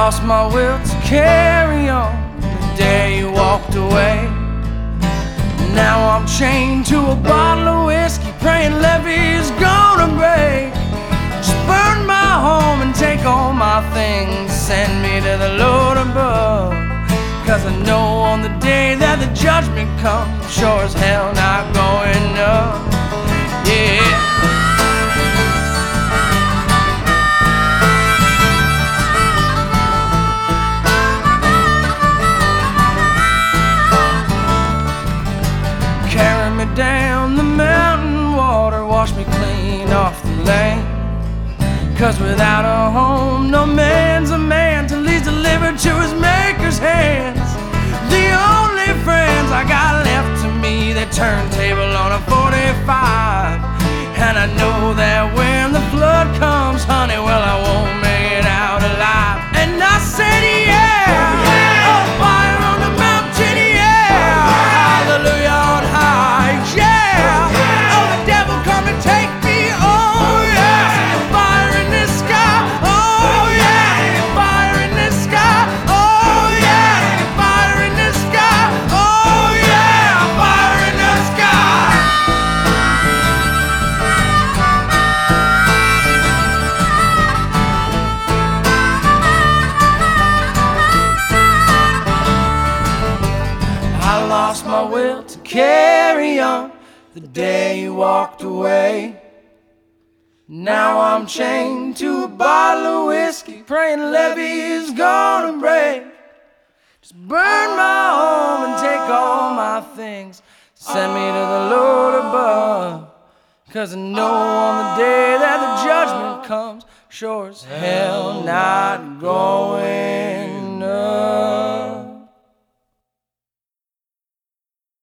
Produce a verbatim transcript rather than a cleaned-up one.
lost my will to carry on the day you walked away. Now I'm chained to a bottle of whiskey, praying levee's gonna break. Just burn my home and take all my things, send me to the Lord above. Cause I know on the day that the judgment comes, I'm sure as hell not going up. Yeah. Carry me down the mountain water, wash me clean off the lane. Cause without a home, no man's a man till he's delivered to his maker's hands. The only friends I got left to me, they turntable on a forty-five. And I know that when the flood comes, honey, well, I won't make it out alive. And I said, yeah, oh, fire on the mountain, yeah, hallelujah on high, yeah, oh, the devil come and take me, oh, yeah, fire in the sky, oh, yeah, fire in the sky, oh, yeah, fire in the sky, oh, yeah, fire in the sky. I lost my will to carry on the day you walked away. Now I'm chained to a bottle of whiskey, praying levee's gonna break. Just burn my home and take all my things, send me to the Lord above. Cause I know on the day that the judgment comes, sure as hell not going